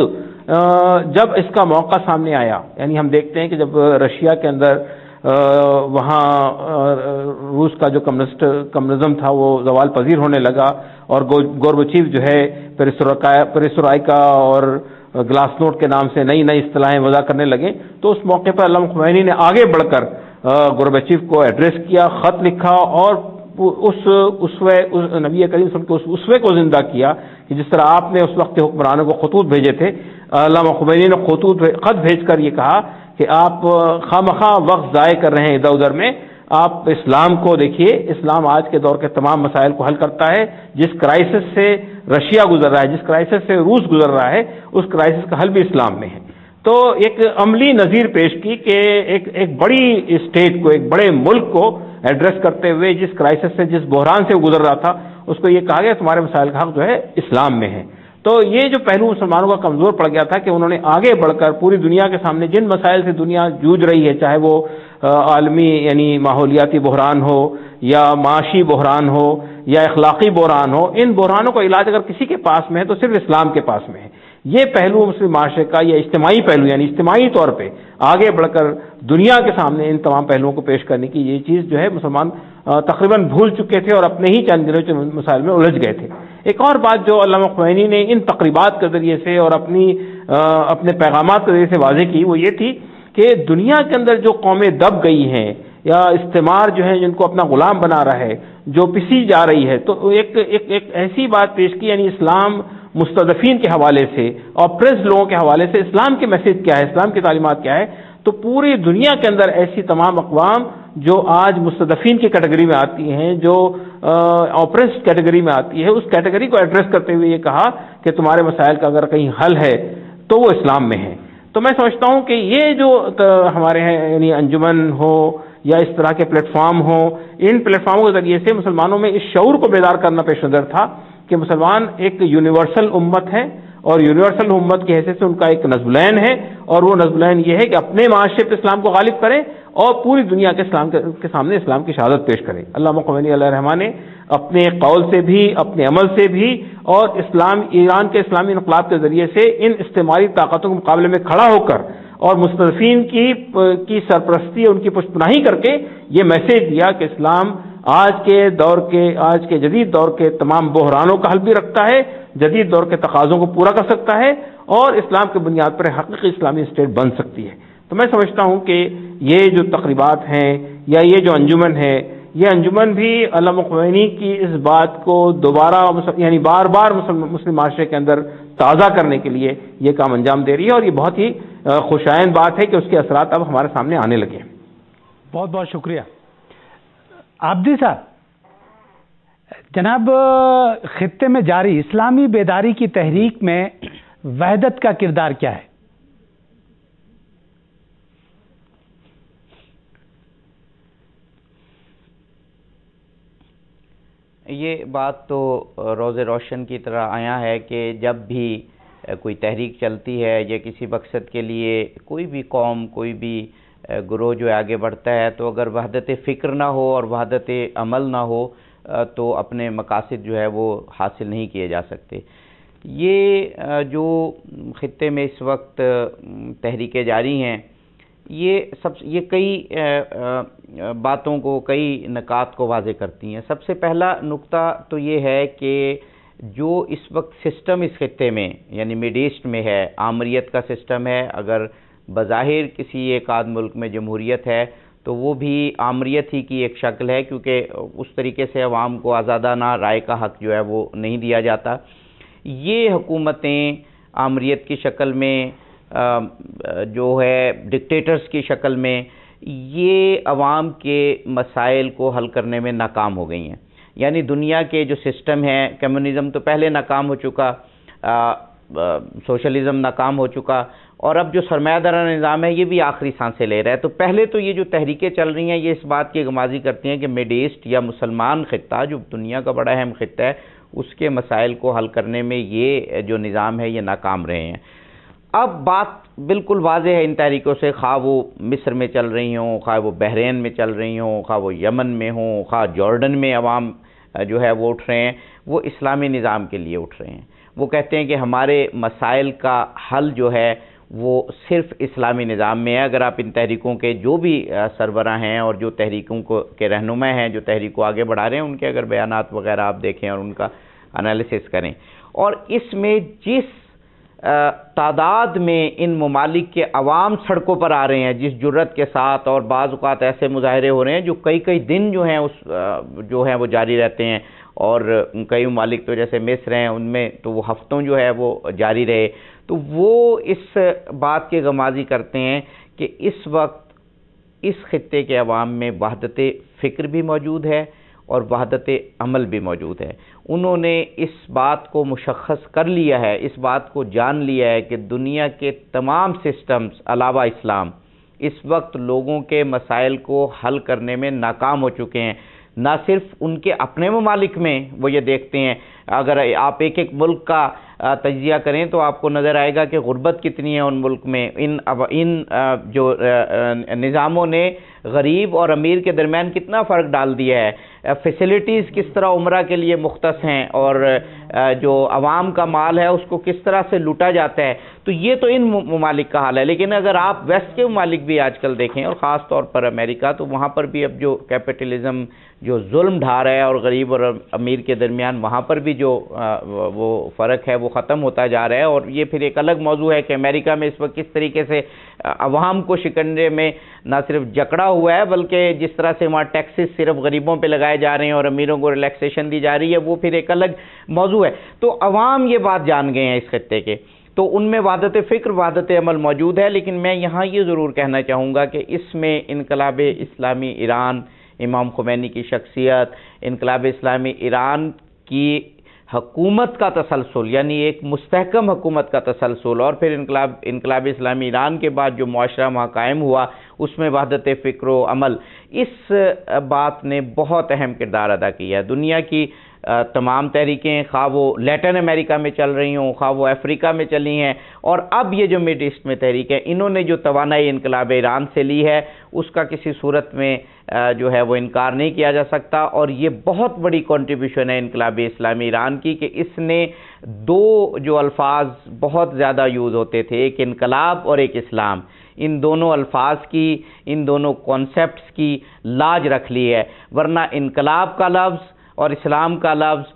C: جب اس کا موقع سامنے آیا، یعنی ہم دیکھتے ہیں کہ جب رشیا کے اندر وہاں روس کا جو کمیونزم تھا وہ زوال پذیر ہونے لگا، اور گورباچیو جو ہے پیریسٹروئکا اور گلاس نوٹ کے نام سے نئی اصطلاحیں وضع کرنے لگے، تو اس موقع پر علامہ خمینی نے آگے بڑھ کر گورباچیو کو ایڈریس کیا، خط لکھا، اور اس نبی کریم صلی اللہ علیہ وسلم کے اس اسوے کو زندہ کیا کہ جس طرح آپ نے اس وقت کے حکمرانوں کو خطوط بھیجے تھے، علامہ خمینی نے خط بھیج کر یہ کہا کہ آپ خواہ وقت ضائع کر رہے ہیں ادھر ادھر میں، آپ اسلام کو دیکھیے، اسلام آج کے دور کے تمام مسائل کو حل کرتا ہے، جس کرائسس سے رشیا گزر رہا ہے، جس کرائسس سے روس گزر رہا ہے، اس کرائسس کا حل بھی اسلام میں ہے۔ تو ایک عملی نظیر پیش کی کہ ایک بڑی اسٹیٹ کو، ایک بڑے ملک کو ایڈریس کرتے ہوئے جس کرائسس سے، جس بحران سے وہ گزر رہا تھا، اس کو یہ کہا گیا تمہارے مسائل کا حق جو ہے اسلام میں ہے۔ تو یہ جو پہلو مسلمانوں کا کمزور پڑ گیا تھا کہ انہوں نے آگے بڑھ کر پوری دنیا کے سامنے جن مسائل سے دنیا جوجھ رہی ہے، چاہے وہ عالمی یعنی ماحولیاتی بحران ہو، یا معاشی بحران ہو، یا اخلاقی بحران ہو، ان بحرانوں کا علاج اگر کسی کے پاس میں ہے تو صرف اسلام کے پاس میں ہے۔ یہ پہلو مسلم معاشرے کا، یہ اجتماعی پہلو، یعنی اجتماعی طور پہ آگے بڑھ کر دنیا کے سامنے ان تمام پہلوؤں کو پیش کرنے کی یہ چیز جو ہے مسلمان تقریباً بھول چکے تھے اور اپنے ہی چند دنوں کے مسائل میں الجھ گئے تھے۔ ایک اور بات جو علامہ خمینی نے ان تقریبات کے ذریعے سے اور اپنے پیغامات کے ذریعے سے واضح کی، وہ یہ تھی کہ دنیا کے اندر جو قومیں دب گئی ہیں یا استعمار جو ہے جن کو اپنا غلام بنا رہا ہے، جو پسی جا رہی ہے، تو ایک ایسی بات پیش کی، یعنی اسلام مستضعفین کے حوالے سے اور پریس لوگوں کے حوالے سے اسلام کی میسج کیا ہے، اسلام کی تعلیمات کیا ہے۔ تو پوری دنیا کے اندر ایسی تمام اقوام جو آج مستضعفین کی کیٹیگری میں آتی ہیں، جو اوپریسڈ کیٹیگری میں آتی ہے، اس کیٹیگری کو ایڈریس کرتے ہوئے یہ کہا کہ تمہارے مسائل کا اگر کہیں حل ہے تو وہ اسلام میں ہیں۔ تو میں سمجھتا ہوں کہ یہ جو ہمارے ہیں یعنی انجمن ہو یا اس طرح کے پلیٹ فارم ہوں، ان پلیٹ فارموں کے ذریعے سے مسلمانوں میں اس شعور کو بیدار کرنا پیش نظر تھا کہ مسلمان ایک یونیورسل امت ہے، اور یونیورسل امت کی حیثیت سے ان کا ایک نظم العین ہے، اور وہ نظم العین یہ ہے کہ اپنے معاشرے پہ اسلام کو غالب کریں اور پوری دنیا کے اسلام کے سامنے اسلام کی شہادت پیش کریں۔ علامہ خمینی علیہ الرحمہ نے اپنے قول سے بھی، اپنے عمل سے بھی، اور ایران کے اسلامی انقلاب کے ذریعے سے ان استعماری طاقتوں کے مقابلے میں کھڑا ہو کر اور مستضعفین کی سرپرستی، ان کی پشتپناہی کر کے یہ میسج دیا کہ اسلام آج کے جدید دور کے تمام بحرانوں کا حل بھی رکھتا ہے، جدید دور کے تقاضوں کو پورا کر سکتا ہے، اور اسلام کی بنیاد پر حقیقی اسلامی اسٹیٹ بن سکتی ہے۔ تو میں سمجھتا ہوں کہ یہ جو تقریبات ہیں یا یہ جو انجمن ہے، یہ انجمن بھی علامہ خمینی کی اس بات کو دوبارہ یعنی بار بار مسلم معاشرے کے اندر تازہ کرنے کے لیے یہ کام انجام دے رہی ہے، اور یہ بہت ہی خوشائن بات ہے کہ اس کے اثرات اب ہمارے سامنے آنے لگے ہیں۔
A: بہت بہت شکریہ عابدی صاحب۔ جناب، خطے میں جاری اسلامی بیداری کی تحریک میں وحدت کا کردار کیا ہے؟
B: یہ بات تو روز روشن کی طرح آیا ہے کہ جب بھی کوئی تحریک چلتی ہے یا کسی مقصد کے لیے کوئی بھی قوم، کوئی بھی گروہ جو آگے بڑھتا ہے، تو اگر وحدت فکر نہ ہو اور وحدت عمل نہ ہو تو اپنے مقاصد جو ہے وہ حاصل نہیں کیے جا سکتے۔ یہ جو خطے میں اس وقت تحریکیں جاری ہیں، یہ کئی باتوں کو، کئی نکات کو واضح کرتی ہیں۔ سب سے پہلا نقطہ تو یہ ہے کہ جو اس وقت سسٹم اس خطے میں یعنی مڈ ایسٹ میں ہے، آمریت کا سسٹم ہے۔ اگر بظاہر کسی ایک آدھ ملک میں جمہوریت ہے تو وہ بھی آمریت ہی کی ایک شکل ہے، کیونکہ اس طریقے سے عوام کو آزادانہ رائے کا حق جو ہے وہ نہیں دیا جاتا۔ یہ حکومتیں آمریت کی شکل میں، جو ہے ڈکٹیٹرز کی شکل میں، یہ عوام کے مسائل کو حل کرنے میں ناکام ہو گئی ہیں۔ یعنی دنیا کے جو سسٹم ہے، کمیونزم تو پہلے ناکام ہو چکا، سوشلزم ناکام ہو چکا، اور اب جو سرمایہ دارانہ نظام ہے یہ بھی آخری سانسیں لے رہا ہے۔ تو پہلے تو یہ جو تحریکیں چل رہی ہیں یہ اس بات کی غمازی کرتی ہیں کہ مڈ ایسٹ یا مسلمان خطہ جو دنیا کا بڑا اہم خطہ ہے، اس کے مسائل کو حل کرنے میں یہ جو نظام ہے یہ ناکام رہے ہیں۔ اب بات بالکل واضح ہے ان تحریکوں سے، خواہ وہ مصر میں چل رہی ہوں، خواہ وہ بحرین میں چل رہی ہوں، خواہ وہ یمن میں ہوں، خواہ جارڈن میں عوام جو ہے وہ اٹھ رہے ہیں، وہ اسلامی نظام کے لیے اٹھ رہے ہیں۔ وہ کہتے ہیں کہ ہمارے مسائل کا حل جو ہے وہ صرف اسلامی نظام میں ہے۔ اگر آپ ان تحریکوں کے جو بھی سربراہ ہیں اور جو تحریکوں کے رہنما ہیں، جو تحریک کو آگے بڑھا رہے ہیں، ان کے اگر بیانات وغیرہ آپ دیکھیں اور ان کا انالیسس کریں، اور اس میں جس تعداد میں ان ممالک کے عوام سڑکوں پر آ رہے ہیں، جس جرت کے ساتھ، اور بعض اوقات ایسے مظاہرے ہو رہے ہیں جو کئی دن جو ہیں جو ہیں وہ جاری رہتے ہیں، اور کئی ممالک تو جیسے مصر ہیں ان میں تو وہ ہفتوں جو ہے وہ جاری رہے، تو وہ اس بات کی غمازی کرتے ہیں کہ اس وقت اس خطے کے عوام میں وحدت فکر بھی موجود ہے اور وحدت عمل بھی موجود ہے۔ انہوں نے اس بات کو مشخص کر لیا ہے، اس بات کو جان لیا ہے کہ دنیا کے تمام سسٹمز علاوہ اسلام اس وقت لوگوں کے مسائل کو حل کرنے میں ناکام ہو چکے ہیں۔ نہ صرف ان کے اپنے ممالک میں وہ یہ دیکھتے ہیں، اگر آپ ایک ملک کا تجزیہ کریں تو آپ کو نظر آئے گا کہ غربت کتنی ہے ان ملک میں۔ ان جو نظاموں نے غریب اور امیر کے درمیان کتنا فرق ڈال دیا ہے، فیسلٹیز کس طرح عمرہ کے لیے مختص ہیں، اور جو عوام کا مال ہے اس کو کس طرح سے لوٹا جاتا ہے۔ تو یہ تو ان ممالک کا حال ہے، لیکن اگر آپ ویسٹ کے ممالک بھی آج کل دیکھیں، اور خاص طور پر امریکہ، تو وہاں پر بھی اب جو کیپٹلزم جو ظلم ڈھا رہا ہے اور غریب اور امیر کے درمیان، وہاں پر بھی جو وہ فرق ہے وہ ختم ہوتا جا رہا ہے۔ اور یہ پھر ایک الگ موضوع ہے کہ امریکہ میں اس وقت کس طریقے سے عوام کو شکنجے میں نہ صرف جکڑا ہوا ہے، بلکہ جس طرح سے وہاں ٹیکسز صرف غریبوں پہ لگائے جا رہے ہیں اور امیروں کو ریلیکسیشن دی جا رہی ہے، وہ پھر ایک الگ موضوع ہے۔ تو عوام یہ بات جان گئے ہیں اس خطے کے، تو ان میں وحدت فکر، وحدت عمل موجود ہے۔ لیکن میں یہاں یہ ضرور کہنا چاہوں گا کہ اس میں انقلاب اسلامی ایران، امام خمینی کی شخصیت، انقلاب اسلامی ایران کی حکومت کا تسلسل، یعنی ایک مستحکم حکومت کا تسلسل، اور پھر انقلاب اسلامی ایران کے بعد جو معاشرہ وہاں قائم ہوا اس میں وحدت فکر و عمل، اس بات نے بہت اہم کردار ادا کیا ہے۔ دنیا کی تمام تحریکیں، خواہ وہ لیٹن امریکہ میں چل رہی ہوں، خواہ وہ افریقہ میں چلی ہیں، اور اب یہ جو مڈ ایسٹ میں تحریک ہے، انہوں نے جو توانائی انقلاب ایران سے لی ہے اس کا کسی صورت میں جو ہے وہ انکار نہیں کیا جا سکتا، اور یہ بہت بڑی کنٹریبیوشن ہے انقلاب اسلامی ایران کی کہ اس نے دو جو الفاظ بہت زیادہ یوز ہوتے تھے، ایک انقلاب اور ایک اسلام، ان دونوں الفاظ کی، ان دونوں کانسیپٹس کی لاج رکھ لی ہے، ورنہ انقلاب کا لفظ اور اسلام کا لفظ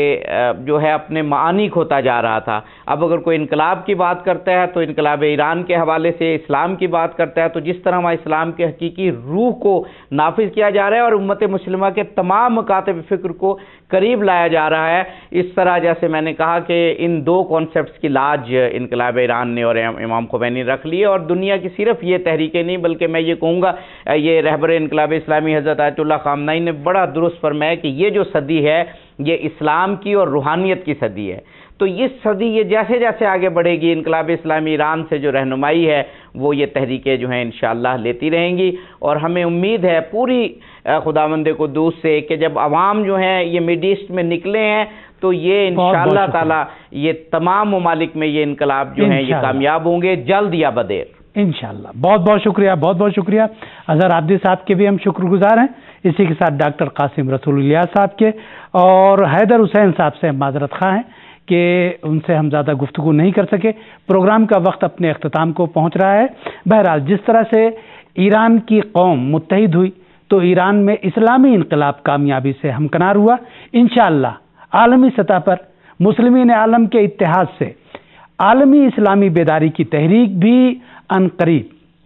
B: یہ جو ہے اپنے معانی کھوتا جا رہا تھا۔ اب اگر کوئی انقلاب کی بات کرتا ہے تو انقلاب ایران کے حوالے سے، اسلام کی بات کرتا ہے تو جس طرح وہاں اسلام کے حقیقی روح کو نافذ کیا جا رہا ہے اور امت مسلمہ کے تمام مکاتب فکر کو قریب لایا جا رہا ہے، اس طرح جیسے میں نے کہا کہ ان دو کانسیپٹس کی لاج انقلاب ایران نے اور امام خمینی نے رکھ لی ہے، اور دنیا کی صرف یہ تحریکیں نہیں بلکہ میں یہ کہوں گا یہ رہبر انقلاب اسلامی حضرت آیت اللہ خامنہئی نے بڑا درست فرمایا کہ یہ جو صدی ہے یہ اسلام کی اور روحانیت کی صدی ہے۔ تو یہ صدی یہ جیسے جیسے آگے بڑھے گی، انقلاب اسلامی ایران سے جو رہنمائی ہے وہ یہ تحریکیں جو ہیں انشاءاللہ لیتی رہیں گی، اور ہمیں امید ہے پوری خداوند قدوس سے کہ جب عوام جو ہیں یہ مڈ ایسٹ میں نکلے ہیں تو یہ انشاءاللہ تعالی یہ تمام ممالک میں یہ انقلاب جو ہیں یہ کامیاب ہوں گے، جلد یا بدیر
A: انشاءاللہ۔ بہت بہت شکریہ، بہت بہت شکریہ اظہر عابدی صاحب کے بھی ہم شکر گزار ہیں، اسی کے ساتھ ڈاکٹر قاسم رسول الیاس صاحب کے اور حیدر حسین صاحب سے معذرت خواہ ہیں کہ ان سے ہم زیادہ گفتگو نہیں کر سکے۔ پروگرام کا وقت اپنے اختتام کو پہنچ رہا ہے۔ بہرحال جس طرح سے ایران کی قوم متحد ہوئی تو ایران میں اسلامی انقلاب کامیابی سے ہمکنار ہوا، انشاءاللہ عالمی سطح پر مسلمین عالم کے اتحاد سے عالمی اسلامی بیداری کی تحریک بھی عنقریب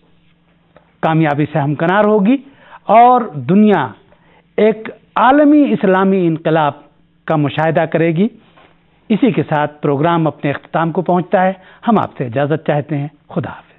A: کامیابی سے ہمکنار ہوگی اور دنیا ایک عالمی اسلامی انقلاب کا مشاہدہ کرے گی۔ اسی کے ساتھ پروگرام اپنے اختتام کو پہنچتا ہے۔ ہم آپ سے اجازت چاہتے ہیں۔ خدا حافظ۔